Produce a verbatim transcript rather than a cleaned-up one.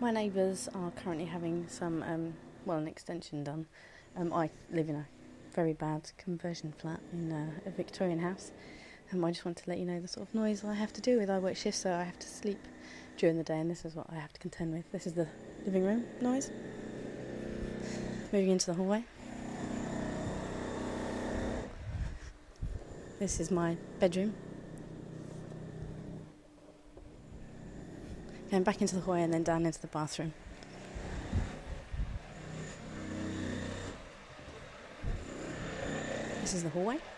My neighbours are currently having some, um, well, an extension done. Um, I live in a very bad conversion flat in uh, a Victorian house. Um, I just want to let you know the sort of noise I have to deal with. I work shifts, so I have to sleep during the day, and this is what I have to contend with. This is the living room noise. Moving into the hallway. This is my bedroom. Going back into the hallway and then down into the bathroom. This is the hallway.